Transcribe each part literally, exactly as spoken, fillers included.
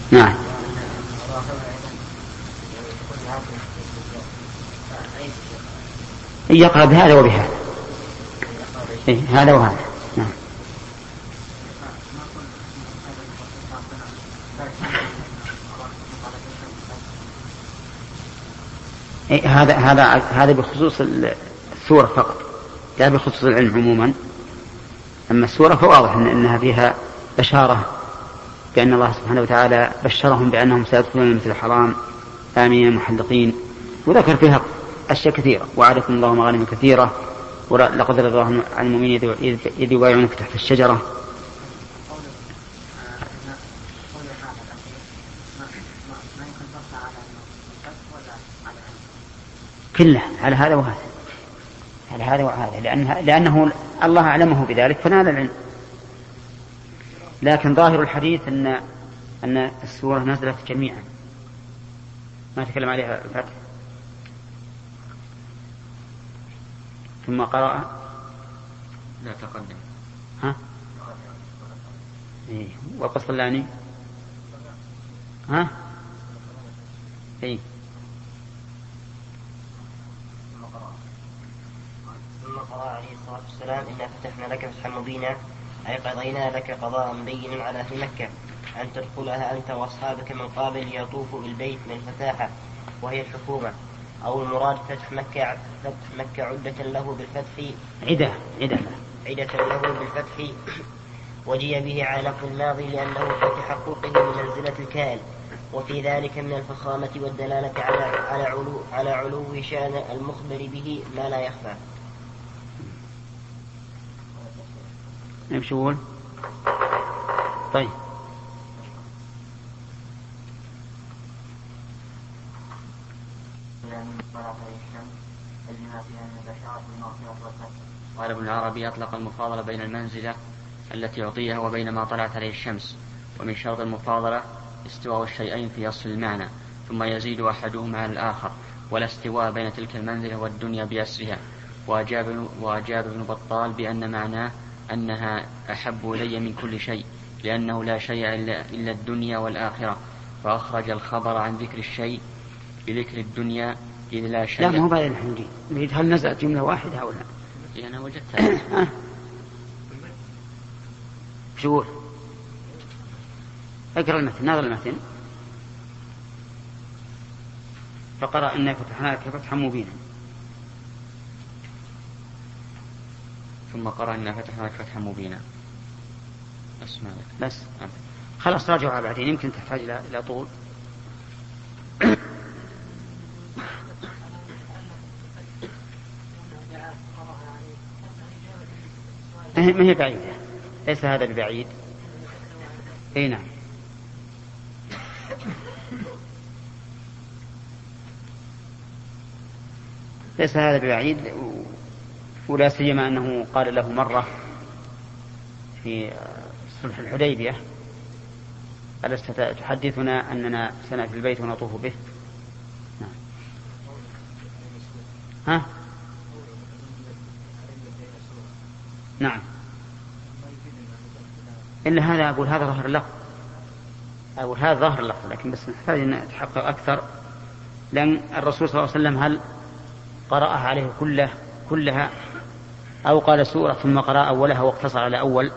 نعم. يقرأ بهذا وبهذا. إيه هذا وهذا. نعم. إيه هذا هذا هذا بخصوص السورة فقط، لا بخصوص العلم عموما. أما السورة فواضح إن إنها فيها بشارة بأن الله سبحانه وتعالى بشرهم بأنهم سيدخلون مثل الحرام آمنين محلقين، وذكر فيها أشياء كثيرة: وعدكم الله مغانم كثيرة، ولقد رضي الله عن المؤمنين إذ يبايعونك تحت الشجرة. كله على هذا وهذا، على هذا وهذا، لأنه, لأنه الله أعلمه بذلك فنال العلم. لكن ظاهر الحديث أن أن السورة نزلت جميعا، ما تكلم عليها الفتح ثم قرأ. لا تقدم. ها؟ إيه. والقسطلاني ها؟ إيه. ثم قرأ عليه الصلاة والسلام: إنا فتحنا لك فتحا مبينا، أي قضينا لك قضاء بينا على أهل مكة أن تدخلها أنت وأصحابك من قابل يطوف بالبيت من الفتاحة وهي الحكومة، أو المراد فتح مكة فتح مكة عدة له بالفتح عدة عدة عدة له بالفتح وجي به على لفظ الماضي لأنه في تحققه بمنزلة الكائن، وفي ذلك من الفخامة والدلالة على على علو على علو شأن المخبر به ما لا يخفى. نمشي يقول. طيب قال ابن العربي: أطلق المفاضلة بين المنزلة التي يعطيها وبين ما طلعت عليه الشمس، ومن شرط المفاضلة استواء الشيئين في أصل المعنى ثم يزيد أحدهما على الآخر، ولا استواء بين تلك المنزلة والدنيا بأسرها. وأجاب, وأجاب ابن بطال بأن معناه أنها أحب إلي من كل شيء، لأنه لا شيء إلا الدنيا والآخرة، فأخرج الخبر عن ذكر الشيء بذكر الدنيا إذ لا شيء. لا، ما هو بعد الحين نريد هل نزلت جملة واحدة أو لا؟ إيه أنا وجدتها. شو اقرأ المتن، ناظر المتن. فقرأ إنا فتحنا لك فتحا مبينا، ثم قرأ إنا فتحنا لك فتحا مبينا. اسمع لك بس خلاص راجعها بعدين، يمكن تحتاج إلى طول. ما هي بعيدة، ليس هذا ببعيد. اي نعم. ليس هذا ببعيد، ولا سيما أنه قال له مرة في صلح الحديبية: ألست تحدثنا أننا سنأتي البيت ونطوف به؟ نعم. ها؟ نعم. إلا هذا أقول هذا ظهر اللفظ، أقول هذا ظهر اللفظ، لكن بس نحتاج أن نتحقق أكثر، لأن الرسول صلى الله عليه وسلم هل قرأها عليه كله كلها أو قال سورة ثم قرأ أولها واقتصر على أول؟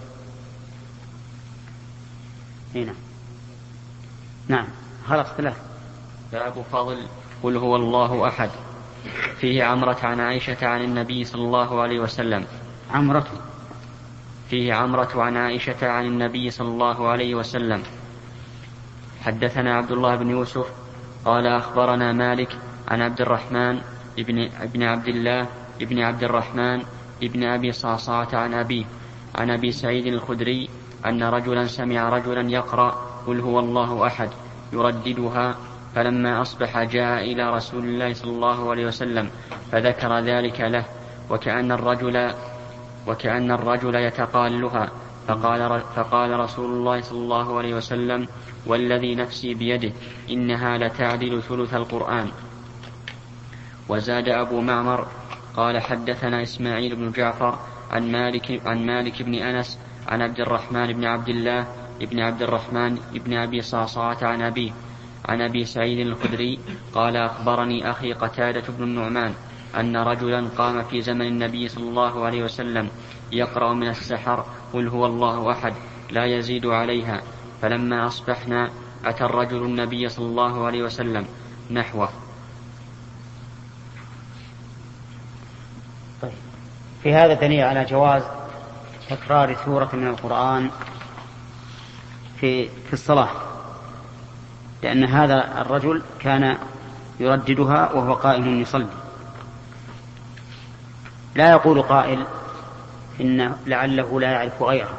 هنا نعم. خلص ثلاث. باب فضل قل هو الله أحد. فيه عمرة عن عائشة عن النبي صلى الله عليه وسلم. عمرة فيه عمرة عن عائشة عن النبي صلى الله عليه وسلم. حدثنا عبد الله بن يوسف قال أخبرنا مالك عن عبد الرحمن ابن, ابن عبد الله ابن عبد الرحمن ابن أبي صعصعة عن أبيه عن أبي سعيد الخدري أن رجلا سمع رجلا يقرأ قل هو الله أحد يرددها، فلما أصبح جاء إلى رسول الله صلى الله عليه وسلم فذكر ذلك له، وكأن الرجل وكأن الرجل يتقالها، فقال, فقال رسول الله صلى الله عليه وسلم: والذي نفسي بيده إنها لتعدل ثلث القرآن. وزاد أبو معمر قال: حدثنا إسماعيل بن جعفر عن مالك, عن مالك بن أنس عن عبد الرحمن بن عبد الله بن عبد الرحمن بن أبي صعصعة عن أبيه عن أبي سعيد الخدري قال أخبرني أخي قتادة بن النعمان أن رجلا قام في زمن النبي صلى الله عليه وسلم يقرأ من السحر قل هو الله أحد لا يزيد عليها، فلما أصبحنا أتى الرجل النبي صلى الله عليه وسلم نحوه. طيب. في هذا دليل على جواز تكرار سورة من القرآن في في الصلاة، لأن هذا الرجل كان يرددها وهو قائم يصلي. لا يقول قائل إن لعله لا يعرف غيرها،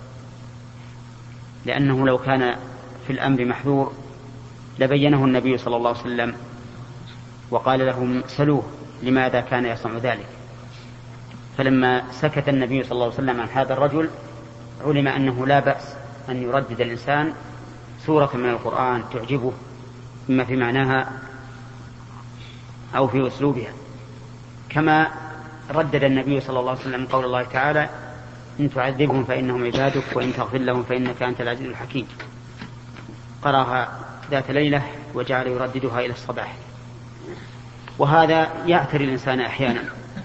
لأنه لو كان في الأمر محذور لبينه النبي صلى الله عليه وسلم وقال لهم سلوه لماذا كان يصنع ذلك. فلما سكت النبي صلى الله عليه وسلم عن هذا الرجل علم أنه لا بأس أن يردد الإنسان سورة من القرآن تعجبه إما في معناها أو في أسلوبها، كما ردد النبي صلى الله عليه وسلم قول الله تعالى إن تعذبهم فإنهم عبادك وإن تغفر لهم فإنك أنت العزيز الحكيم. قرأها ذات ليلة وجعل يرددها إلى الصباح. وهذا يعتري الإنسان أحيانا،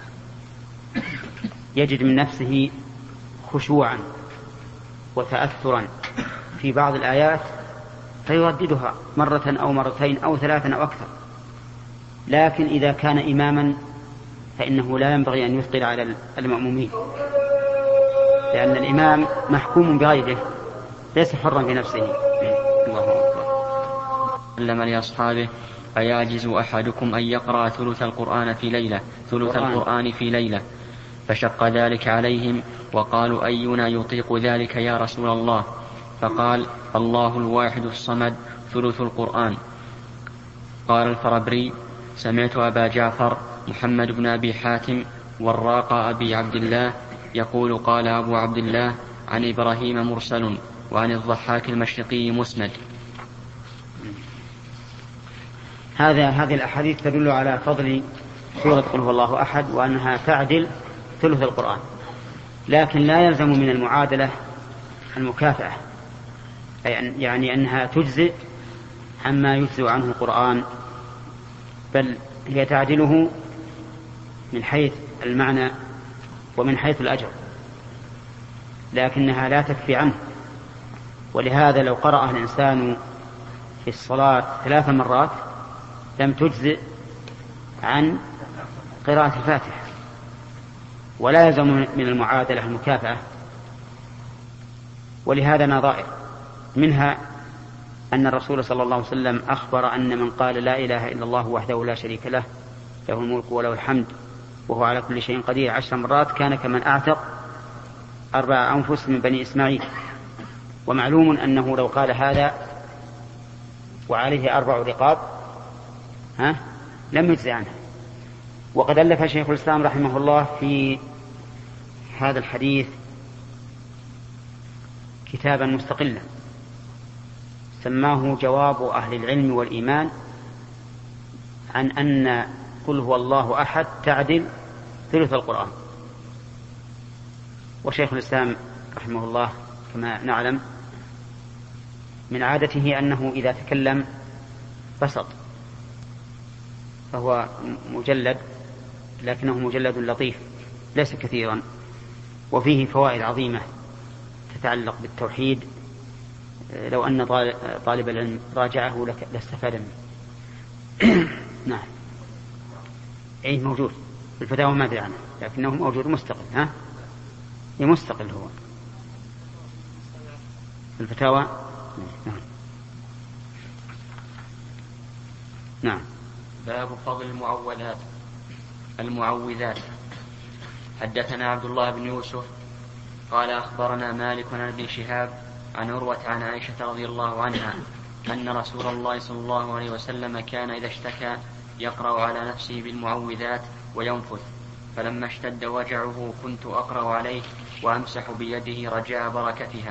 يجد من نفسه خشوعا وتأثرا في بعض الآيات فيرددها مرة أو مرتين أو ثلاثا أو أكثر، لكن إذا كان إماما فإنه لا ينبغي أن يثقل على المأمومين، لأن الإمام محكوم بغيره ليس حرا في نفسه. الله أكبر. علم لأصحابه أيعجز أحدكم أن يقرأ ثلث القرآن في ليلة ثلث القرآن في ليلة فشق ذلك عليهم وقالوا أينا يطيق ذلك يا رسول الله؟ فقال الله الواحد الصمد ثلث القرآن. قال الفربري سمعت أبا جعفر محمد بن أبي حاتم والراق أبي عبد الله يقول قال أبو عبد الله عن إبراهيم مرسل وعن الضحاك المشرقي مسند. هذا هذه الأحاديث تدل على فضل سورة قل هو الله أحد وأنها تعدل ثلث القرآن، لكن لا يلزم من المعادلة المكافأة، يعني أنها تجزئ عما يجزئ عنه القرآن، بل هي تعدله من حيث المعنى ومن حيث الأجر، لكنها لا تكفي عنه. ولهذا لو قرأ الإنسان في الصلاة ثلاث مرات لم تجزئ عن قراءة الفاتحة، ولا يلزم من المعادلة المكافأة. ولهذا نظائر، منها أن الرسول صلى الله عليه وسلم أخبر أن من قال لا إله إلا الله وحده لا شريك له له الملك وله الحمد وهو على كل شيء قدير عشر مرات كان كمن أعتق أربع أنفس من بني إسماعيل. ومعلوم أنه لو قال هذا وعليه أربع رقاب ها لم يجزي عنه. وقد ألف شيخ الإسلام رحمه الله في هذا الحديث كتابا مستقلا سماه جواب أهل العلم والإيمان عن أن قل هو الله أحد تعدل ثلث القرآن. وشيخ الإسلام رحمه الله كما نعلم من عادته أنه إذا تكلم بسط، فهو مجلد لكنه مجلد لطيف ليس كثيرا، وفيه فوائد عظيمة تتعلق بالتوحيد لو أن طالب العلم راجعه لاستفاد منه. نعم أي موجود في الفتاوى ما أدري عنه لكنه موجود مستقل. ها مستقل هو في الفتاوى. نعم. نعم. باب فضل المعوذات المعوذات. حدثنا عبد الله بن يوسف قال أخبرنا مالك عن ابن شهاب عن عروة عن عائشة رضي الله عنها أن رسول الله صلى الله عليه وسلم كان إذا اشتكى يقرأ على نفسه بالمعوذات وينفث، فلما اشتد وجعه كنت أقرأ عليه وأمسح بيده رجاء بركتها.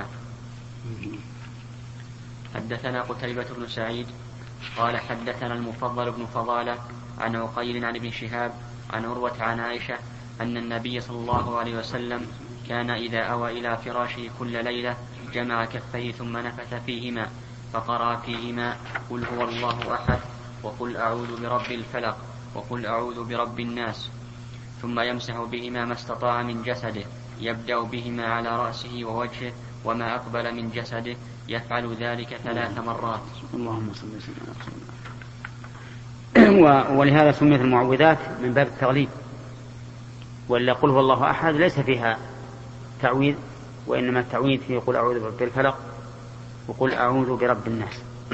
حدثنا قتيبة بن سعيد قال حدثنا المفضل بن فضالة عن عقيل عن ابن شهاب عن عروة عن عائشة أن النبي صلى الله عليه وسلم كان إذا أوى إلى فراشه كل ليلة جمع كفيه ثم نفث فيهما فقرأ فيهما قل هو الله أحد وقل أعوذ برب الفلق وقل أعوذ برب الناس، ثم يمسح بهما ما استطاع من جسده، يبدأ بهما على رأسه ووجهه وما أقبل من جسده، يفعل ذلك ثلاث مرات. اللهم صل وسلم على رسول الله. ولهذا سميت المعوذات من باب التغليب، ولا قل هو الله أحد ليس فيها تعويذ، وإنما التعويذ فيه قل أعوذ برب الفلق وقل أعوذ برب الناس.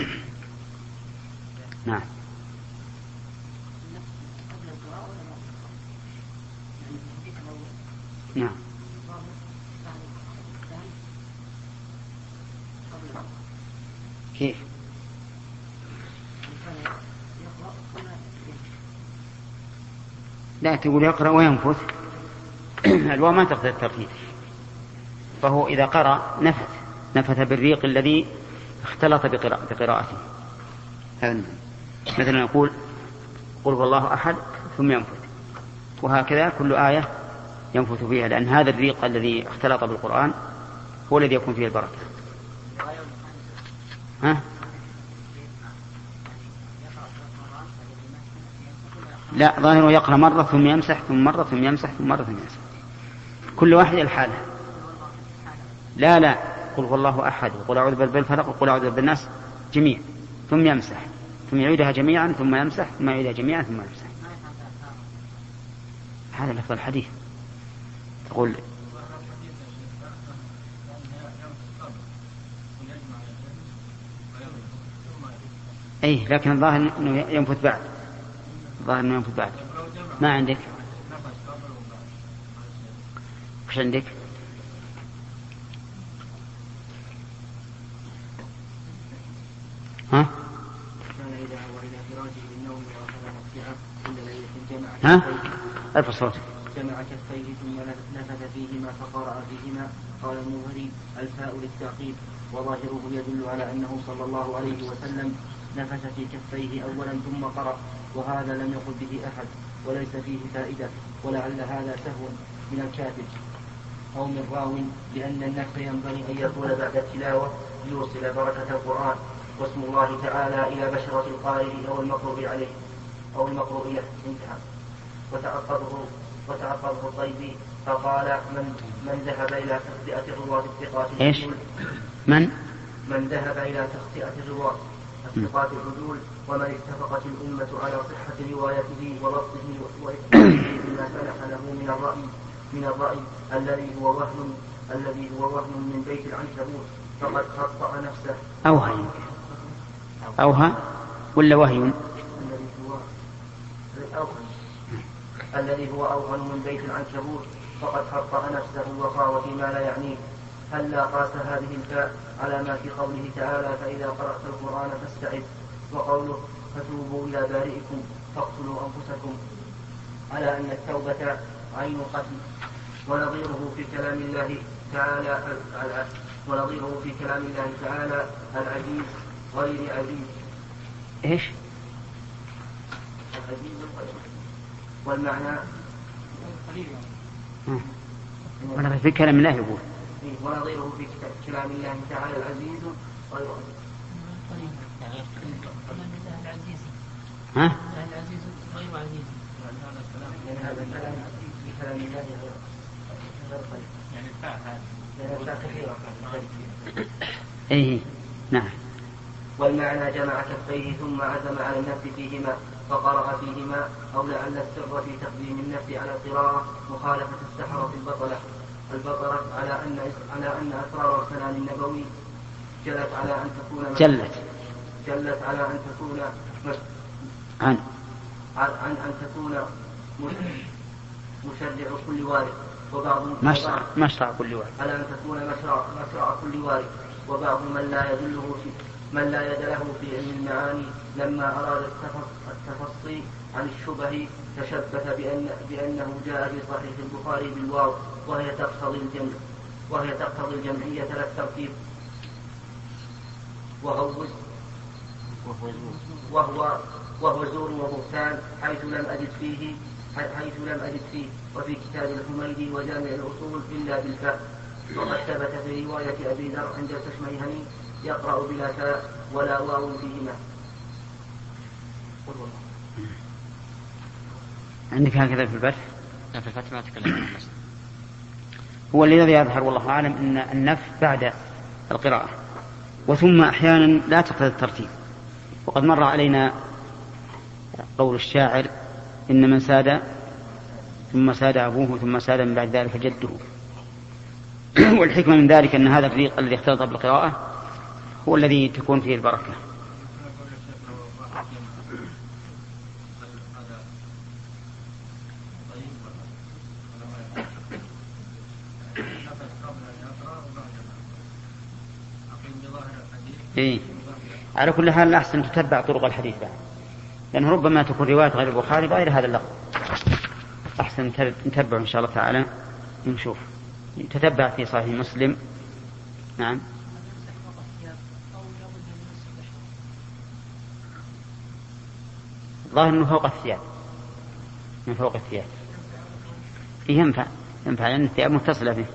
نعم. نعم. كيف؟ لا تقول يقرأ وينفث، الواو ما تقتضي الترتيب، فهو إذا قرأ نفث نفث بالريق الذي اختلط بقراءته. هذا مثلا يقول قل هو الله أحد ثم ينفث، وهكذا كل آية ينفث فيها، لأن هذا الريق الذي اختلط بالقرآن هو الذي يكون فيه البركة. ها؟ لا، ظاهره يقرأ مرة ثم يمسح ثم مرة ثم يمسح ثم مرة ثم يمسح، كل واحد الحالة. لا لا، قل هو الله أحد وقل أعوذ برب الفلق وقل أعوذ برب الناس جميع، ثم يمسح ثم يعيدها جميعا ثم يمسح ثم يعيدها جميعا ثم يمسح. هذا لفظ الحديث. تقول أي، لكن الظاهر أنه ينفث بعد، الظاهر أنه ينفث بعد. ما عندك؟ وش عندك؟ ها؟ ها؟ ألف صوت. جمع كفيه ثم نفث فيهما فقرأ فيهما. قال المنذري الفاء للتعقيب، وظاهره يدل على أنه صلى الله عليه وسلم نفث في كفيه أولا ثم قرأ، وهذا لم يقل به أحد وليس فيه فائدة، ولعل هذا سهو من الكاتب أو من راو، لأن النفث ينبغي أن يطول بعد التلاوة ليوصل بركة القرآن، واسم الله تعالى إلى بشرة القارئ أو المقروء عليه أو المقروء له. انتهى. وتعقبه وتعقبه الطيبي فقال من من ذهب إلى تخطئة الرواة الثقات إيش؟ من من ذهب إلى تخطئة الرواة الثقات العدول، ومن اتفقت الأمة على صحة روايته وضبطه وإثباته بما سلح له من الرأي من الرأي الذي هو وهم الذي هو وهم من بيت العنكبوت، فقد خطأ نفسه. أوهى أوهى ولا وهي؟ الذي هو أوهى الذي هو أوهن من بيت العنكبوت، فقد خطأ نفسه وخاض فيما لا يعنيه. هلا قاس هذه الفاء على ما في قوله تعالى فإذا قرأت القرآن فاستعذ، وقوله فتوبوا إلى بارئكم فاقتلوا أنفسكم، على أن التوبة عين قتل. ونظيره في كلام الله تعالى ونظيره في كلام الله تعالى العزيز غير عزيز. إيش؟ العزيز غير. والمعنى أنا في كلام الله يقول ونظيره في كلام الله تعالى العزيز غير عزيز. ها؟ العزيز غير عزيز، لأن هذا الكلام في كلام الله غير غير يعني الفاء هذه كثيرة. إيه نعم. والمعنى جمع كفيه ثم عزم على النفس فيهما فقرأ فيهما، أو لعل السر في تقديم النفس على القراءة مخالفة السحرة البطلة البطلة على أن على أن أسرار الكلام النبوي جلت على أن تكون جلت جلت على أن تكون عن عن أن تكون مشرع كل وارث، وبعض مشرع مشرع كل وارث على أن تكون مشرع مشرع كل وارث، وبعض من لا يدله في من لا يد له في علم المعاني لما أراد التفصي عن الشبه تشبث بأن بأنه جاء في صحيح البخاري بالواو، وهي تقتضي الجمع وهي تقتضي الجمعية لا الترتيب، وهو وهو وهو زور وبهتان، حيث لم أجد فيه حيث لم أجد فيه وفي كتاب الحميدي وجامع الأصول إلا بالفاء. وقد ثبت في رواية أبي ذر عند التشميهني يقرأ بلا فاء ولا واو فيهما. عندك هكذا في الفتح؟ لا في الفتح ما تكلم. هو الذي يظهر والله أعلم أن النفي بعد القراءة، وثم أحيانا لا تقتضي الترتيب. وقد مر علينا قول الشاعر إن من ساد ثم ساد أبوه ثم ساد من بعد ذلك جده. والحكمة من ذلك أن هذا الفريق الذي اختلط بالقراءة هو الذي تكون فيه البركة. إيه؟ على كل حال الأحسن تتبع طرق الحديث بعد، لأنه ربما تكون رواية غير البخاري غير هذا اللفظ. أحسن نتبع إن شاء الله تعالى نشوف. تتبع في صحيح مسلم. نعم. ظاهر أنه فوق الثياب، من فوق الثياب. إيه ينفع ينفع لأن الثياب متصلة به.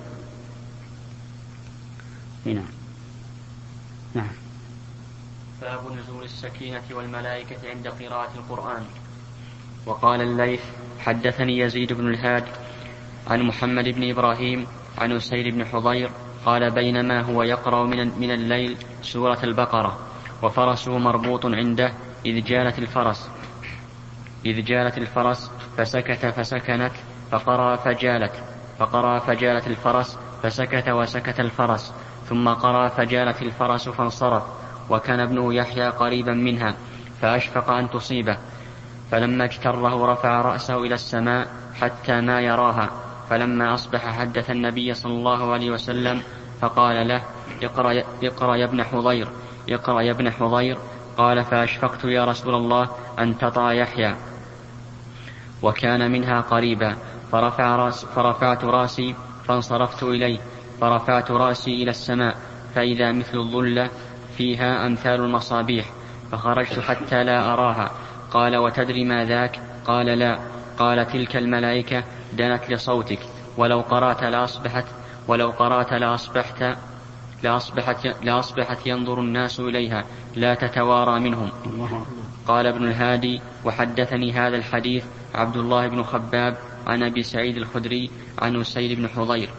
نعم. نعم. باب نزول السكينة والملائكة عند قراءة القرآن. وقال الليث حدثني يزيد بن الهاد عن محمد بن إبراهيم عن أسير بن حضير قال بينما هو يقرأ من الليل سورة البقرة وفرسه مربوط عنده إذ جالت الفرس إذ جالت الفرس فسكت فسكنت فقرأ فجالت فقرأ فجالت الفرس فسكت وسكت الفرس ثم قرأ فجالت الفرس فانصرف وكان ابنه يحيى قريبا منها فأشفق أن تصيبه فلما اجتره رفع رأسه إلى السماء حتى ما يراها فلما أصبح حدث النبي صلى الله عليه وسلم فقال له اقرأ, اقرأ يا ابن حضير اقرأ يا ابن حضير قال فأشفقت يا رسول الله أن تطأ يحيى وكان منها قريبا فرفع راس فرفعت راسي فانصرفت إليه فرفعت راسي إلى السماء فإذا مثل الظلة فيها أمثال المصابيح فخرجت حتى لا أراها قال وتدري ما ذاك قال لا قال تلك الملائكة دنت لصوتك ولو قرأت لأصبحت ولو قرأت لأصبحت لأصبحت, لأصبحت ينظر الناس إليها لا تتوارى منهم. قال ابن الهادي وحدثني هذا الحديث عبد الله بن خباب عن أبي سعيد الخدري عن أسير بن حضير.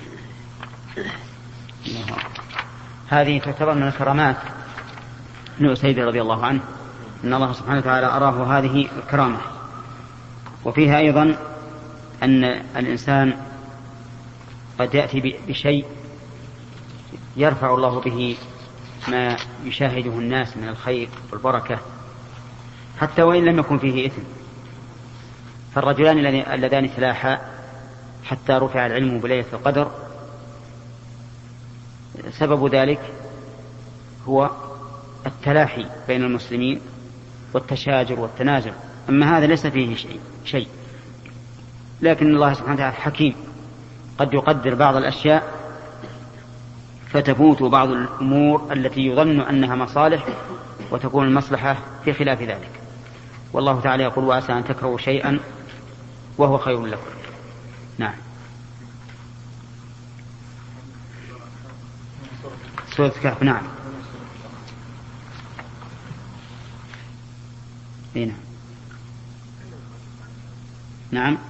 هذه تعتبر من الكرامات من أسيد رضي الله عنه أن الله سبحانه وتعالى أراه هذه الكرامة. وفيها أيضا أن الإنسان قد يأتي بشيء يرفع الله به ما يشاهده الناس من الخير والبركة حتى وإن لم يكن فيه إثم. فالرجلان اللذان تلاحا حتى رفع العلم بليلة القدر سبب ذلك هو التلاحي بين المسلمين والتشاجر والتنازل. أما هذا ليس فيه شيء, شيء. لكن الله سبحانه وتعالى حكيم قد يقدر بعض الأشياء فتفوت بعض الأمور التي يظن أنها مصالح وتكون المصلحة في خلاف ذلك. والله تعالى يقول وعسى أن تكرهوا شيئا وهو خير لكم. نعم. سورة الكهف. نعم. هنا. نعم.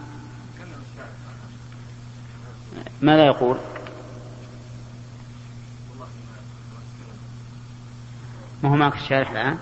ماذا يقول؟ ما هو معك الشارح الآن؟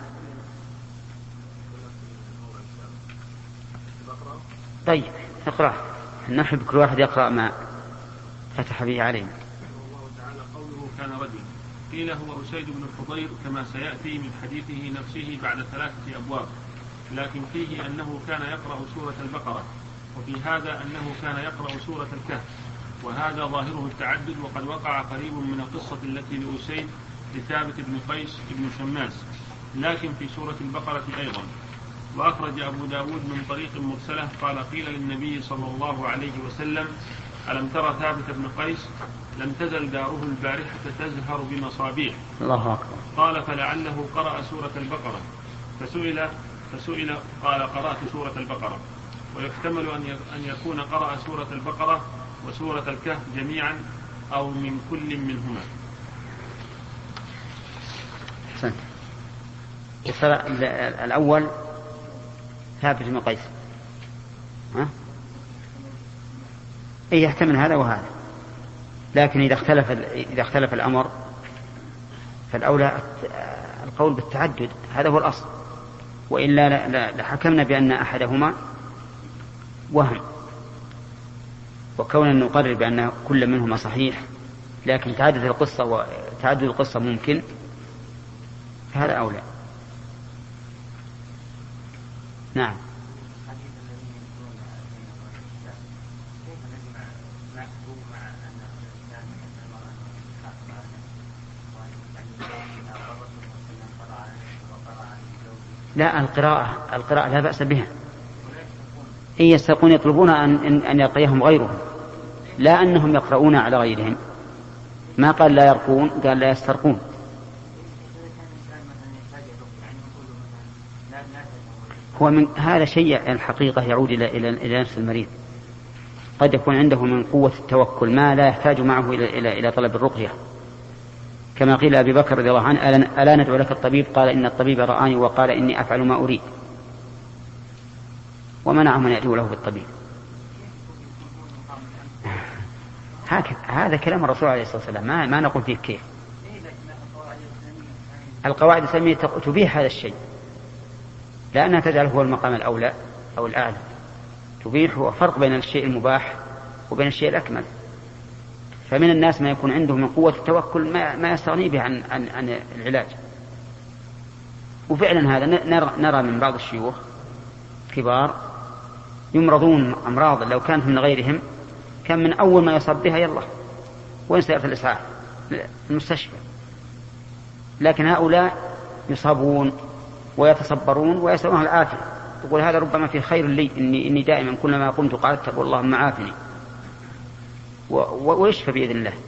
طيب اقرأ. نحب كل واحد يقرأ ما فتح به علينا. الله تعالى قوله كان رجل قيل هو أسيد بن الحضير كما سيأتي من حديثه نفسه بعد ثلاثة أبواب، لكن فيه أنه كان يقرأ سورة البقرة، وفي هذا أنه كان يقرأ سورة الكهف، وهذا ظاهره التعدد، وقد وقع قريب من القصة التي لأسيد لثابت بن قيس بن شماس لكن في سورة البقرة أيضا. وأخرج أبو داود من طريق مرسلة قال قيل للنبي صلى الله عليه وسلم ألم ترى ثابت بن قيس لم تزل داره البارحة تزهر بمصابيح. الله أكبر. قال فلعله قرأ سورة البقرة، فسئل فسئل قال قرأت سورة البقرة. ويحتمل أن يكون قرأ سورة البقرة وسورة الكهف جميعا أو من كل منهما. حسنت. الأول ثابت بن قيس، ها؟ إيه يحتمل هذا وهذا، لكن إذا اختلف إذا اختلف الأمر فالأولى القول بالتعدد، هذا هو الأصل، وإلا لحكمنا بأن أحدهما وهم، وكوننا نقرر بأن كل منهما صحيح لكن تعدد القصة وتعدد القصة ممكن، فهذا أولى. نعم. لا، القراءة القراءة لا بأس بها، إن يسترقون يطلبون أن أن يلقيهم غيرهم، لا أنهم يقرؤون على غيرهم. ما قال لا يرقون، قال لا يسترقون. هو من هذا شيء الحقيقة يعود إلى إلى إلى نفس المريض، قد يكون عنده من قوة التوكل ما لا يحتاج معه إلى إلى إلى طلب الرقية، كما قيل أبي بكر رضي الله عنه: ألا ندعو لك الطبيب؟ قال: إن الطبيب رآني وقال إني أفعل ما أريد، ومنعه من يدعو له بالطبيب. هذا كلام الرسول عليه الصلاة والسلام، ما, ما نقول فيه كيف. القواعد السلمية تبيح هذا الشيء، لأنها تجعل هو المقام الأولى أو الأعلى، تبيح. هو فرق بين الشيء المباح وبين الشيء الأكمل. فمن الناس ما يكون عنده من قوة التوكل ما, ما يستغني به عن, عن, عن العلاج. وفعلا هذا نرى, نرى من بعض الشيوخ كبار يمرضون أمراض لو كانت من غيرهم كان من أول ما يصاب بها يلا وين سيأتي الإسعاف المستشفى، لكن هؤلاء يصابون ويتصبرون ويسألون العافية. يقول هذا ربما في خير لي، إني, إني دائما كلما قمت قعدت أقول اللهم عافني، ويشفى بإذن الله.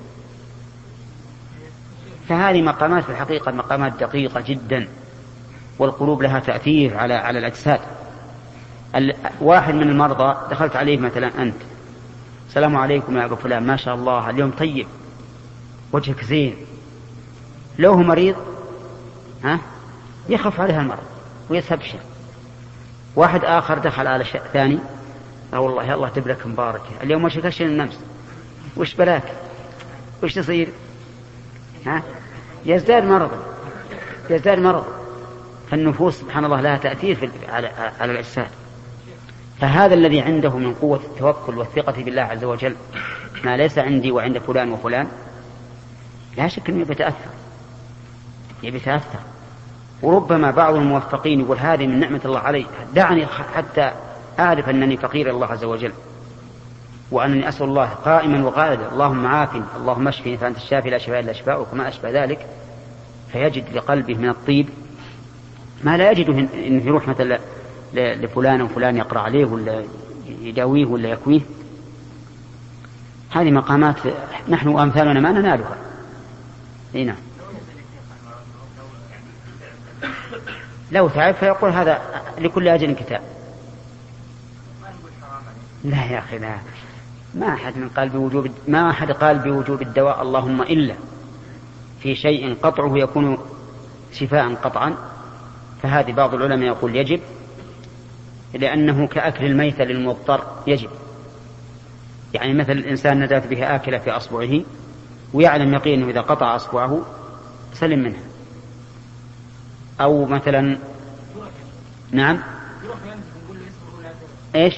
فهذه مقامات في الحقيقة مقامات دقيقة جدا، والقلوب لها تأثير على على الأجساد. واحد من المرضى دخلت عليه مثلا أنت: السلام عليكم يا أبو فلان، ما شاء الله اليوم طيب، وجهك زين. لو هو مريض ها يخف عليها المرض ويستبشر. واحد آخر دخل على شيء ثاني: لا والله يا الله تبارك مبارك، اليوم ما شكاش النمس، وش بلاك، وش تصير؟ ها يزداد مرض يزداد مرض. فالنفوس سبحان الله لها تأثير في على على الأجساد. فهذا الذي عنده من قوة التوكل والثقة بالله عز وجل ما ليس عندي وعند فلان وفلان، لا شك أنه يتأثر يتأثر. وربما بعض الموفقين يقول هذه من نعمة الله علي، دعني حتى أعرف أنني فقير الله عز وجل، وأنني أسأل الله قائما وقائدا اللهم عافني اللهم اشفني فأنت الشافي لا شفاء إلا شفاؤك وما أشبه ذلك. فيجد لقلبه من الطيب ما لا يجده إن في روح مثلا لفلان وفلان يقرأ عليه ولا يداويه ولا يكويه. هذه مقامات نحن وأمثالنا ما ننالها. هنا لو تعب فيقول هذا لكل أجل كتاب. لا يا أخي لا، ما أحد من قال بوجوب ما أحد قال بوجوب الدواء اللهم إلا في شيء قطعه يكون شفاء قطعا، فهذه بعض العلماء يقول يجب، لأنه كأكل الميتة للمضطر يجب. يعني مثل الإنسان نزلت به آكلة في أصبعه ويعلم يقينه إذا قطع أصبعه سلم منها. أو مثلا نعم إيش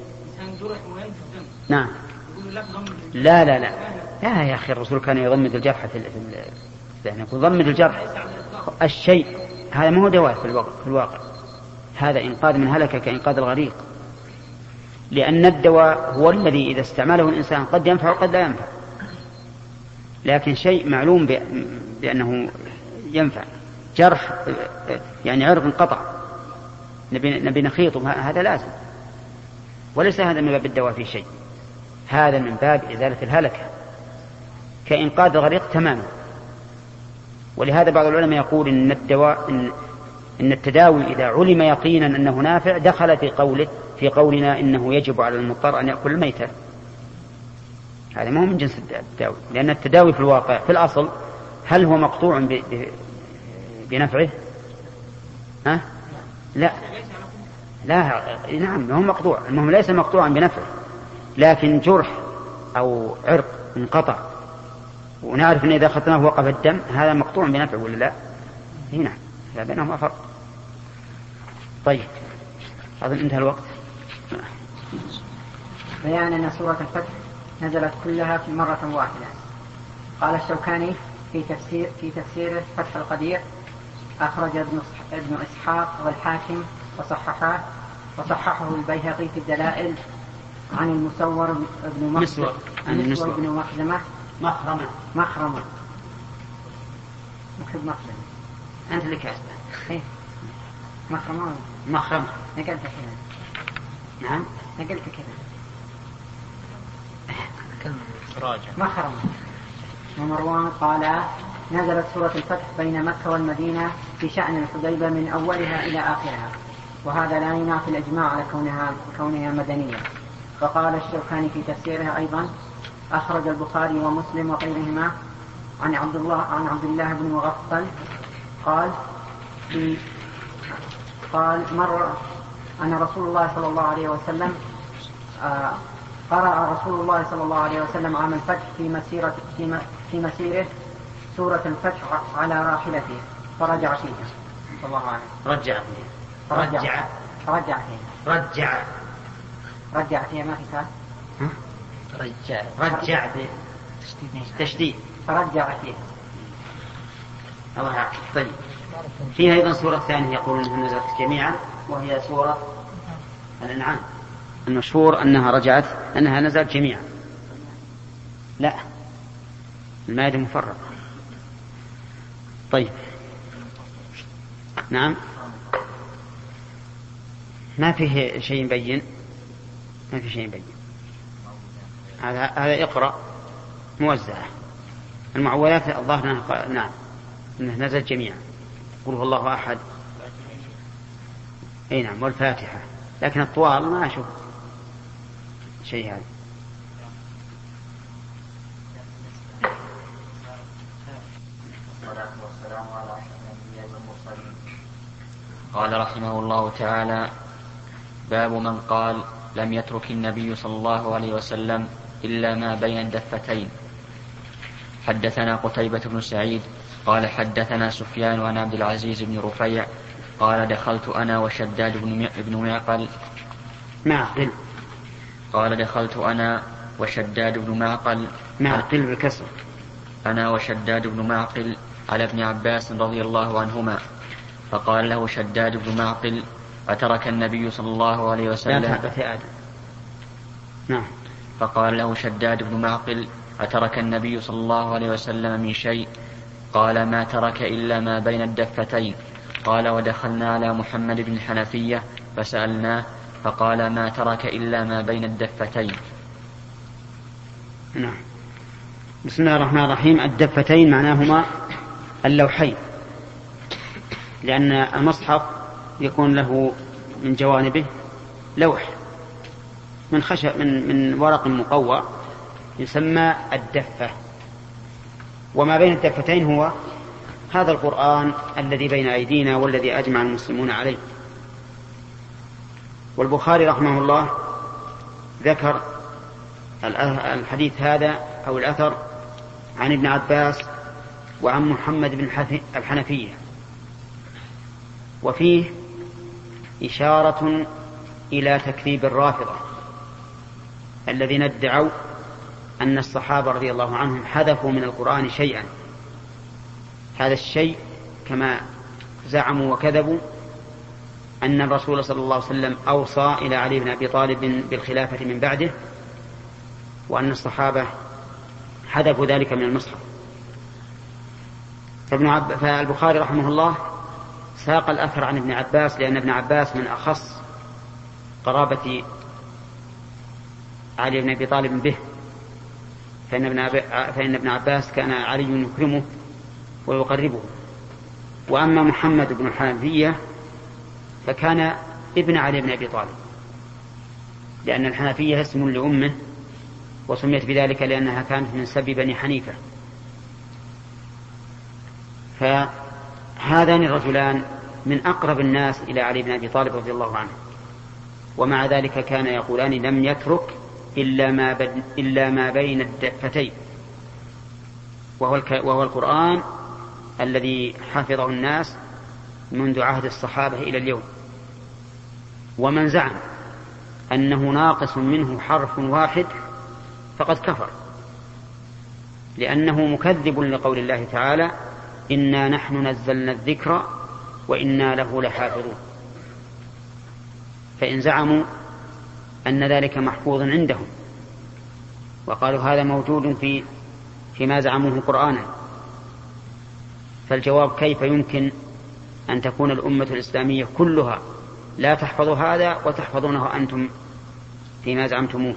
نعم لا لا لا لا يا أخي الرسول كان يضمد الجرح في يعني يضمد الجرح الشيء هذا ما هو دواء في الواقع, في الواقع. هذا إنقاذ من هلكة كإنقاذ الغريق، لأن الدواء هو الذي إذا استعمله الإنسان قد ينفع وقد لا ينفع، لكن شيء معلوم بأنه ينفع. جرح يعني عرق انقطع نبي, نبي نخيطه، هذا لازم، وليس هذا من باب الدواء في شيء، هذا من باب إزالة الهلكة كإنقاذ الغريق تماما. ولهذا بعض العلماء يقول إن الدواء إن, إن التداوي إذا علم يقينا أنه نافع دخل في قوله في قولنا إنه يجب على المضطر أن يأكل الميتة، هذا ما هو من جنس التداوي، لأن التداوي في الواقع في الأصل هل هو مقطوع بنفعه؟ ها؟ لا لا نعم هو مقطوع، المهم ليس مقطوعا بنفعه، لكن جرح أو عرق انقطع ونعرف أن إذا أخذناه وقف الدم، هذا مقطوع بنفعه ولا لا؟ هنا لا بينهما فرق. طيب أظن انتهى الوقت. بيان أن سورة الفتح نزلت كلها في مرة واحدة. قال الشوكاني في تفسير في تفسيره فتح القدير: أخرج ابن ابن إسحاق والحاكم وصححاه وصححه البيهقي في الدلائل عن المسور ابن مسور مسور بن مخزمة مخرمة مخرمة مكتب مخزمة أنت اللي كاتبه. إيه مخرمة مخرمة نقلت كذا. نعم نقلت كذا راجع مخرمة. ومروان قال: نزلت سورة الفتح بين مكة والمدينة في شأن الحديبة من أولها إلى آخرها، وهذا لا ينافي الإجماع على كونها كونها مدنية. وقال الشوكاني في تفسيرها أيضا: أخرج البخاري ومسلم وغيرهما عن عبد الله عن عبد الله بن مغفل قال في قال مر أن رسول الله صلى الله عليه وسلم آه قرأ رسول الله صلى الله عليه وسلم عام الفتح في مسيرة في, في مسيره سورة الفتح على راحلته فرجع فيها. الله أعلم. رجع فيها رجع رجع فيها رجع رجع فيها ما في كان رجع رجع تشديد فرجع فيها. الله يعافيك. طيب فيها أيضا سورة ثانية يقول أنها نزلت جميعا، وهي سورة الأنعام. المشهور أنها رجعت أنها نزلت جميعا. لا المائدة مفرقة. طيب نعم ما فيه شيء يبين ما في شيء يبين هذا هذا اقرأ موزعة. المعوذات الظاهر نعم انه نزل جميعا، قل هو الله احد اي نعم والفاتحة، لكن الطوال ما اشوف شيء هذا. قال رحمه الله تعالى: باب من قال لم يترك النبي صلى الله عليه وسلم إلا ما بين الدفتين. حدثنا قتيبة بن سعيد قال حدثنا سفيان عن عبد العزيز بن رفيع قال دخلت أنا وشداد بن معقل معقل قال دخلت أنا وشداد بن معقل معقل بالكسر أنا وشداد بن معقل على ابن عباس رضي الله عنهما، فقال له شداد بن معقل: أترك النبي صلى الله عليه وسلم نعم. فقال له شداد بن معقل: أترك النبي صلى الله عليه وسلم من شيء؟ قال: ما ترك إلا ما بين الدفتين. قال: ودخلنا على محمد بن الحنفية فسألناه فقال: ما ترك إلا ما بين الدفتين. نعم. بسم الله الرحمن الرحيم. الدفتين معناهما اللوحين، لأن المصحف يكون له من جوانبه لوح من خشب من من ورق مقوى يسمى الدفة، وما بين الدفتين هو هذا القرآن الذي بين أيدينا والذي أجمع المسلمون عليه. والبخاري رحمه الله ذكر الحديث هذا أو الأثر عن ابن عباس وعن محمد بن الحنفية، وفيه إشارة إلى تكذيب الرافضة الذين ادعوا أن الصحابة رضي الله عنهم حذفوا من القرآن شيئا. هذا الشيء كما زعموا وكذبوا أن الرسول صلى الله عليه وسلم أوصى إلى علي بن أبي طالب بالخلافة من بعده، وأن الصحابة حذفوا ذلك من المصحف. فابن عب... فالبخاري رحمه الله ساق الأثر عن ابن عباس لأن ابن عباس من أخص قرابة علي بن أبي طالب به، فإن ابن, أب... فإن ابن عباس كان علي يكرمه ويقربه. وأما محمد بن الحنفية فكان ابن علي بن أبي طالب، لأن الحنفية اسم لأمه وسميت بذلك لأنها كانت من سبي بني حنيفة. فهذان الرجلان من أقرب الناس إلى علي بن أبي طالب رضي الله عنه، ومع ذلك كان يقولان لم يترك إلا ما, إلا ما بين الدفتين، وهو, وهو القرآن الذي حفظه الناس منذ عهد الصحابة إلى اليوم. ومن زعم أنه ناقص منه حرف واحد فقد كفر، لأنه مكذب لقول الله تعالى إنا نحن نزلنا الذكر وإنا له لحافظون. فإن زعموا أن ذلك محفوظ عندهم وقالوا هذا موجود في فيما زعموه قرآنا، فالجواب كيف يمكن أن تكون الأمة الإسلامية كلها لا تحفظ هذا وتحفظونه أنتم فيما زعمتموه؟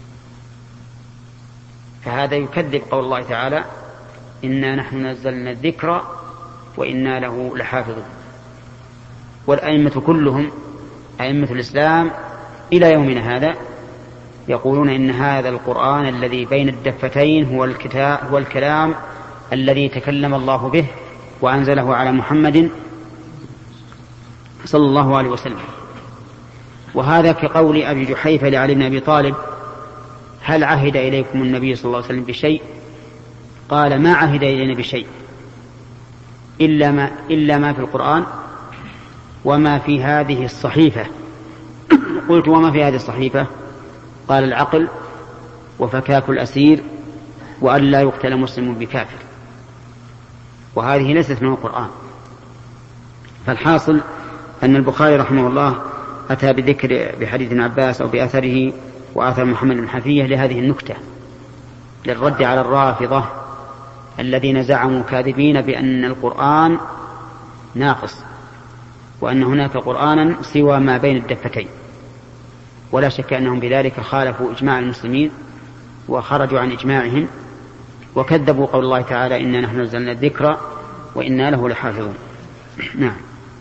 فهذا يكذب قول الله تعالى إنا نحن نزلنا الذكر وإنا له لحافظون. والأئمة كلهم أئمة الإسلام إلى يومنا هذا يقولون إن هذا القرآن الذي بين الدفتين هو الكتاب هو الكلام الذي تكلم الله به وأنزله على محمد صلى الله عليه وسلم. وهذا كقول أبي جحيفة لعلي بن أبي طالب هل عهد إليكم النبي صلى الله عليه وسلم بشيء؟ قال ما عهد إلينا بشيء إلا ما, إلا ما في القرآن وما في هذه الصحيفة. قلت وما في هذه الصحيفة؟ قال العقل وفكاك الأسير وأن لا يقتل مسلم بكافر، وهذه ليست من القرآن. فالحاصل أن البخاري رحمه الله أتى بذكر بحديث ابن عباس أو بأثره وآثر محمد بن حنفية لهذه النكتة، للرد على الرافضة الذين زعموا كاذبين بأن القرآن ناقص وأن هناك قرآنا سوى ما بين الدفتين. ولا شك أنهم بذلك خالفوا إجماع المسلمين وخرجوا عن إجماعهم وكذبوا قول الله تعالى إنا نحن نزلنا الذكر وإنا له لحافظون. نعم.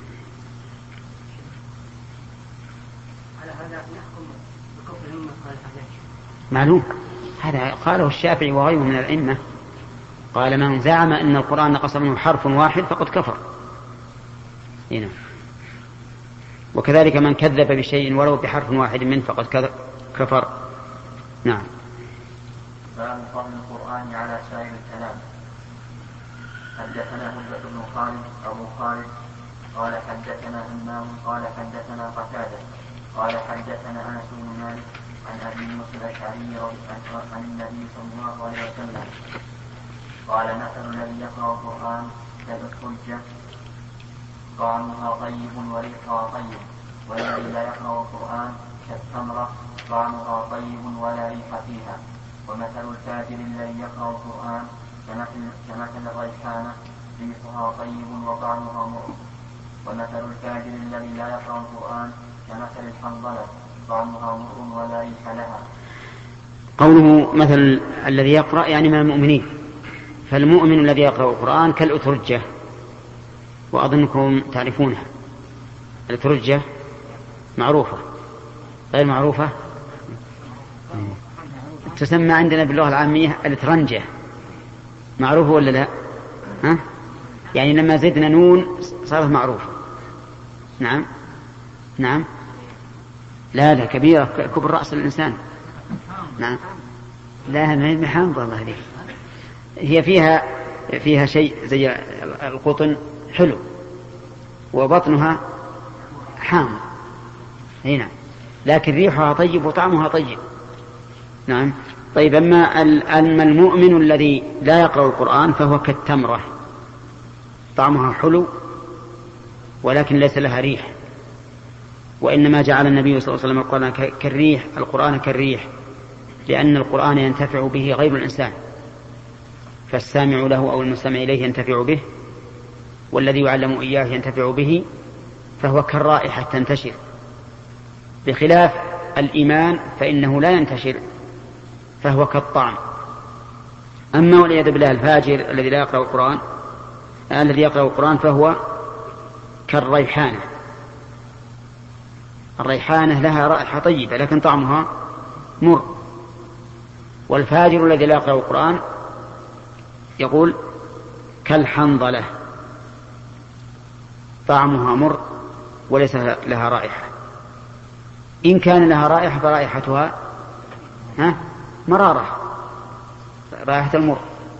معلوم هذا قاله الشافعي وغيره من الأئمة، قال من زعم أن القرآن نقص منه حرف واحد فقد كفر. هنا. وكذلك من كذب بشيء ولو بحرف واحد منه فقد كفر. نعم. باب فضل القرآن على سائر الكلام. حدثنا هبة بن خالد أبو خالد قال حدثنا همام قال حدثنا قتادة قال حدثنا أنس بن مالك عن أبي موسى الأشعري عن النبي صلى الله عليه وسلم قال مثل الذي يقرأ القرآن كالحجة طعمها طيب وريحها طيب، والذي لا يقرأ القرآن كالتمرة طعمها طيب ولا ريح فيها. ومثل الفاجر الذي يقرأ القرآن كمثل الريحانة ريحها طيب وطعمها مر. ومثل الفاجر الذي لا يقرأ القرآن كمثل الحنظلة طعمها مر ولا ريح لها. قوله مثل الذي يقرأ يعني من المؤمنين، فالمؤمن الذي يقرأ القرآن كالأترجة، وأظنكم تعرفونها. الأترجة معروفة غير معروفة تسمى عندنا باللغة العامية الترنجة، معروفة ولا لا؟ ها؟ يعني لما زدنا نون صارت معروفة. نعم نعم لا لا كبيرة كبر رأس الإنسان. نعم لا ما هي محامضة الله عليك، هي فيها فيها شيء زي القطن حلو وبطنها حامض هنا، لكن ريحها طيب وطعمها طيب. نعم. طيب أما المؤمن الذي لا يقرأ القرآن فهو كالتمرة طعمها حلو ولكن ليس لها ريح، وإنما جعل النبي صلى الله عليه وسلم القرآن كالريح القرآن كالريح لأن القرآن ينتفع به غير الإنسان، فالسامع له أو المستمع إليه ينتفع به، والذي يعلم إياه ينتفع به، فهو كالرائحة تنتشر، بخلاف الإيمان فإنه لا ينتشر فهو كالطعم. أما والعياذ بالله الفاجر الذي لا يقرأ القرآن الذي يقرأ القرآن فهو كالريحانة الريحانة لها رائحة طيبة لكن طعمها مر. والفاجر الذي لا يقرأ القرآن يقول كالحنظلة، طعمها مر وليس لها رائحة. إن كان لها رائحة فرائحتها ها مرارة، رائحة المر.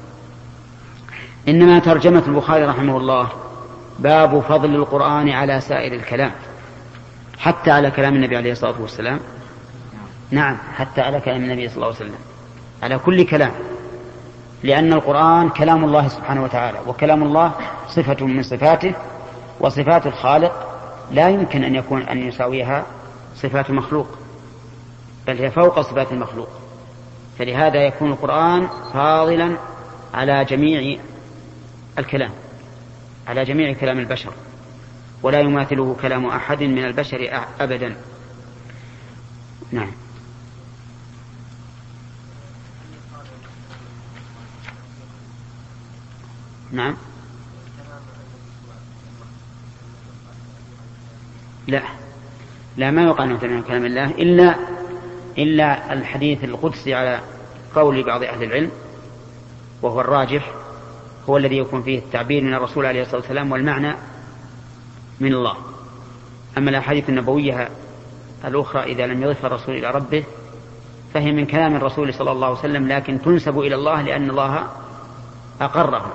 إنما ترجمة البخاري رحمه الله باب فضل القرآن على سائر الكلام، حتى على كلام النبي عليه الصلاة والسلام. نعم، حتى على كلام النبي صلى الله عليه وسلم، على كل كلام، لأن القرآن كلام الله سبحانه وتعالى، وكلام الله صفة من صفاته، وصفات الخالق لا يمكن أن يكون أن يساويها صفات المخلوق، بل هي فوق صفات المخلوق. فلهذا يكون القرآن فاضلا على جميع الكلام، على جميع كلام البشر، ولا يماثله كلام أحد من البشر أبدا. نعم. نعم. لا لا ما يقال من كلام الله إلا إلا الحديث القدسي على قول بعض أهل العلم، وهو الراجح، هو الذي يكون فيه التعبير من الرسول عليه الصلاة والسلام والمعنى من الله. أما الأحاديث النبوية الأخرى إذا لم يضف الرسول إلى ربه فهي من كلام الرسول صلى الله عليه وسلم، لكن تنسب إلى الله لأن الله أقره.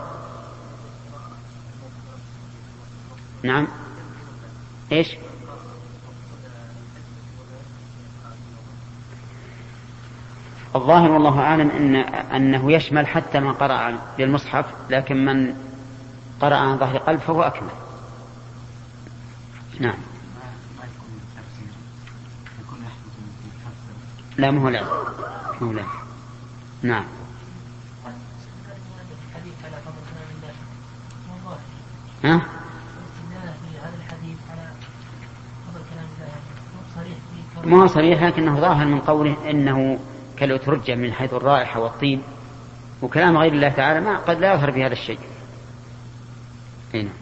نعم. إيش؟ الظاهر والله أعلم إن أنه يشمل حتى من قرأ بالمصحف، لكن من قرأ عن ظهر قلب فهو أكمل. نعم. لا مهو لا مهو لا. نعم. ها؟ ما صريح، لكنه ظاهر من قوله إنه كالأترجة من حيث الرائحة والطيب، وكلام غير الله تعالى ما قد لا يظهر في هذا الشيء. هنا.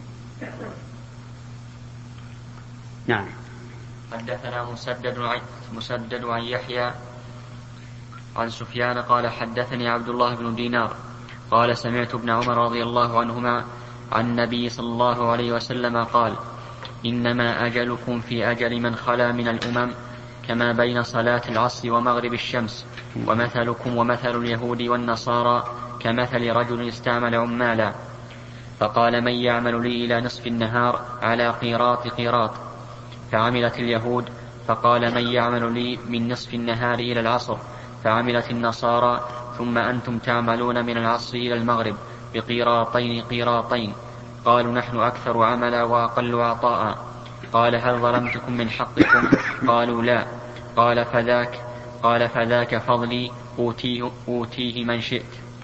نعم. حدثنا مسدد عن مسدد عن يحيى عن سفيان قال حدثني عبد الله بن دينار قال سمعت ابن عمر رضي الله عنهما عن النبي صلى الله عليه وسلم قال إنما أجلكم في أجل من خلا من الأمم كما بين صلاة العصر ومغرب الشمس، ومثلكم ومثل اليهود والنصارى كمثل رجل استعمل عمالا فقال من يعمل لي إلى نصف النهار على قيراط قيراط، فعملت اليهود، فقال من يعمل لي من نصف النهار إلى العصر، فعملت النصارى، ثم أنتم تعملون من العصر إلى المغرب بقيراطين قيراطين. قالوا نحن أكثر عملا وأقل عطاء. قال هل ظلمتكم من حقكم؟ قالوا لا. قال فذاك قال فذاك فضلي أوتيه, أوتيه من شئت.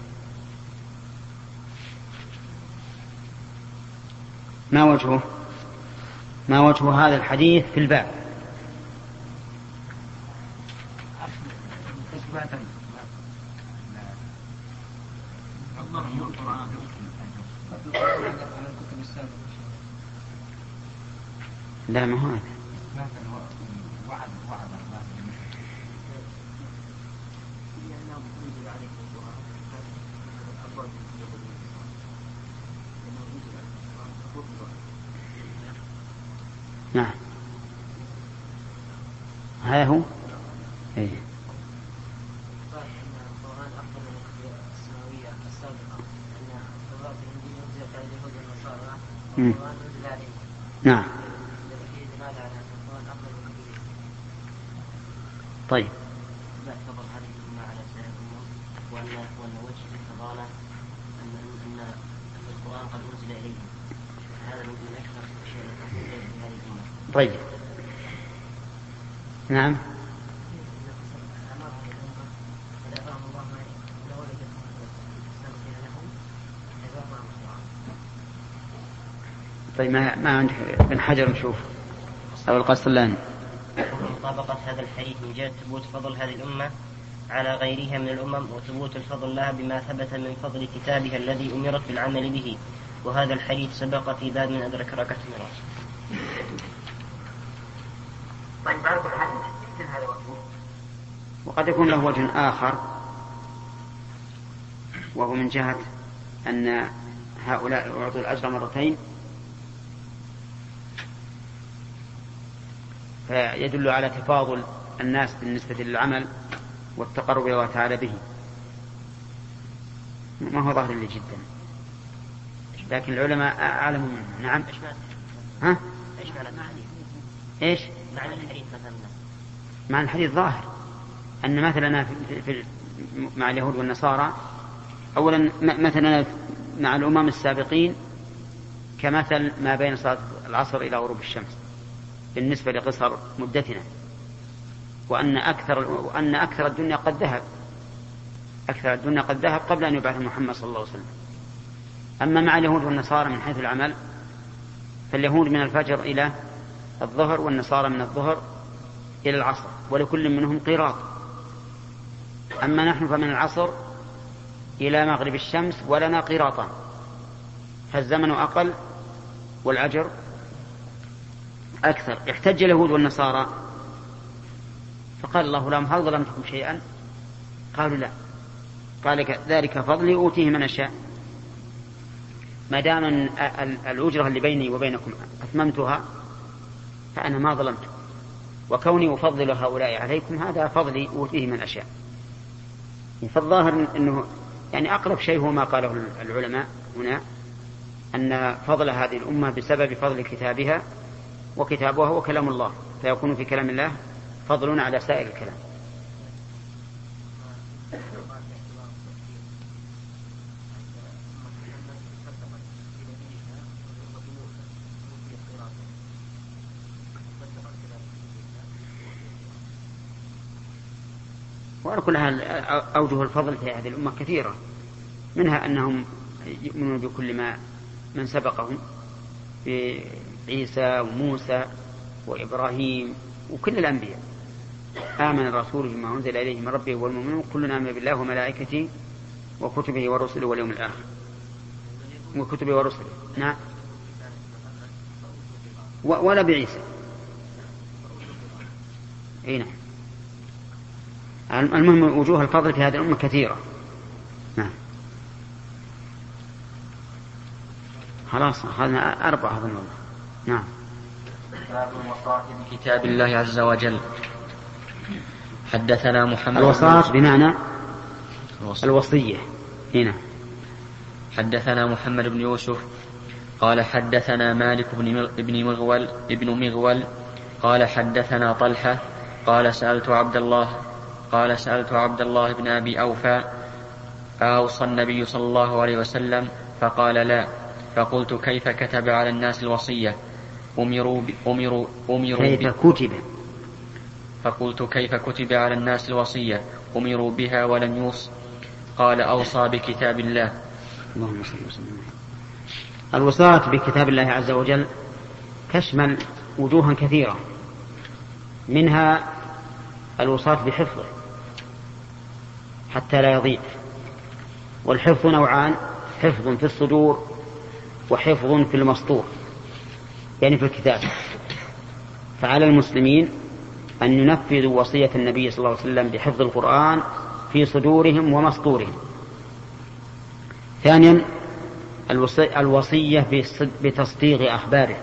ما وجهه ما وجه هذا الحديث في الباب؟ لا ما هو هذا. نعم هذا هو. إيه. نعم. طيب. طيب. نعم. طيب ما ما عندك ابن حجر نشوف أو القسطلاني. مطابقة هذا الحديث من جهة ثبوت فضل هذه الأمة على غيرها من الأمم، وثبوت الفضل لها بما ثبت من فضل كتابها الذي أمرت بالعمل به، وهذا الحديث سبق في باب من أدرك ركعة الميراث. طيب على كل حال هذا وجهه. وقد يكون له وجه آخر، وهو من جهة أن هؤلاء أعطوا الأجر مرتين، فيدل على تفاضل الناس بالنسبة للعمل والتقرب إلى الله تعالى به. ما هو ظاهر لي جدا، لكن العلماء أعلم منه. نعم. ها؟ ايش معنى الحديث؟ ايش؟ معنى الحديث مثلا. معنى الحديث ظاهر أن مثلنا في, في مع اليهود والنصارى، أولا مثلنا مع الأمم السابقين كمثل ما بين صلاة العصر إلى غروب الشمس بالنسبة لقصر مدتنا، وأن أكثر وأن أكثر الدنيا قد ذهب أكثر الدنيا قد ذهب قبل أن يبعث محمد صلى الله عليه وسلم. أما مع اليهود والنصارى من حيث العمل، فاليهود من الفجر إلى الظهر، والنصارى من الظهر إلى العصر، ولكل منهم قيراط. أما نحن فمن العصر إلى مغرب الشمس ولنا قيراطان، فالزمن أقل والأجر أكثر. احتج اليهود والنصارى فقال الله لهم هل ظلمتكم شيئا؟ قالوا لا. قال ذلك فضلي أوتيه من أشاء. ما دام الأجرة اللي بيني وبينكم أتممتها فأنا ما ظلمتكم، وكوني أفضل هؤلاء عليكم هذا فضلي أوتيه من أشاء. فالظاهر أنه يعني أقرب شيء هو ما قاله العلماء هنا، أن فضل هذه الأمة بسبب فضل كتابها، وكتابها هو كلام الله، فيكون في كلام الله فضل على سائر الكلام. وعلى كل حال أوجه الفضل في هذه الأمة كثيرة، منها أنهم يؤمنون بكل ما من سبقهم بعيسى وموسى وإبراهيم وكل الأنبياء. آمن الرسول بما أنزل إليه من ربه والمؤمنون كلنا آمن بالله وملائكته وكتبه ورسله واليوم الآخر وكتبه ورسله. نعم. ولا بعيسى. أي نعم. المهم وجوه الفضل في هذه الأمة كثيرة. نعم. خلاص أخذنا أربعة أظن. نعم. باب الوصاة بكتاب الله عز وجل. حدثنا محمد الوصاة بمعنى الوصية. هنا حدثنا محمد بن يوسف قال حدثنا مالك بن مغول ابن مغول قال حدثنا طلحة قال سألت عبد الله قال سألت عبد الله بن أبي أوفى أوصى النبي صلى الله عليه وسلم؟ فقال لا. فقلت كيف كتب على الناس الوصية؟ أمروا أمروا أمروا كيف كتب؟ فقلت كيف كتب على الناس الوصية؟ أمروا بها ولم يوص. قال أوصى بكتاب الله. اللهم صل وسلم. الوصاة بكتاب الله عز وجل تشمل وجوها كثيرة، منها الوصاة بحفظه حتى لا يضيع. والحفظ نوعان: حفظ في الصدور وحفظ في المسطور، يعني في الكتاب. فعلى المسلمين أن ينفذوا وصية النبي صلى الله عليه وسلم بحفظ القرآن في صدورهم ومسطورهم. ثانيا الوصية بتصديق أخباره،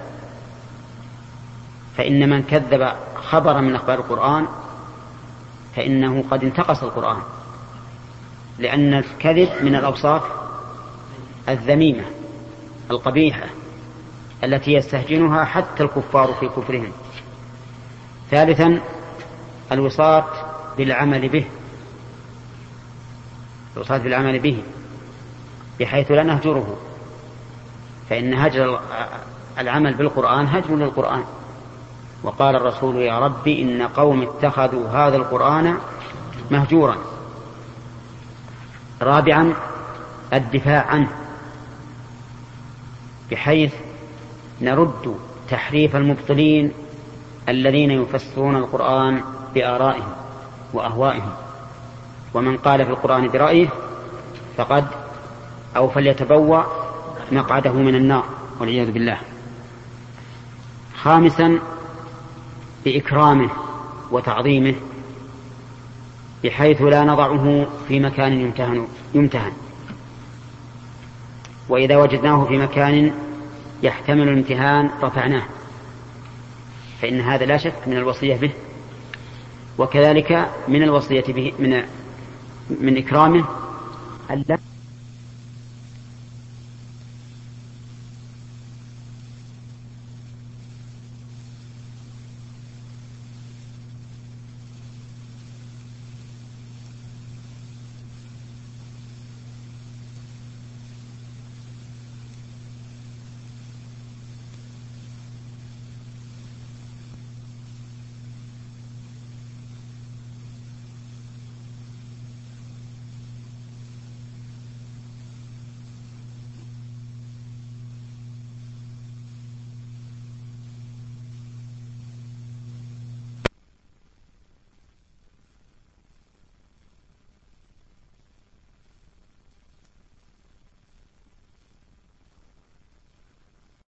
فإن من كذب خبرا من أخبار القرآن فإنه قد انتقص القرآن، لأن الكذب من الأوصاف الذميمة القبيحة التي يستهجنها حتى الكفار في كفرهم. ثالثا الوصاة بالعمل به الوصاة بالعمل به بحيث لا نهجره، فإن هجر العمل بالقرآن هجر للقرآن. وقال الرسول يا رب إن قوم اتخذوا هذا القرآن مهجورا. رابعا الدفاع عنه، بحيث نرد تحريف المبطلين الذين يفسرون القرآن بآرائهم وأهوائهم. ومن قال في القرآن برأيه فقد أو فليتبوأ مقعده من النار والعياذ بالله. خامسا بإكرامه وتعظيمه بحيث لا نضعه في مكان يمتهن, يمتهن وإذا وجدناه في مكان يحتمل الامتهان رفعناه، فإن هذا لا شك من الوصية به. وكذلك من الوصية به من, من إكرامه ألا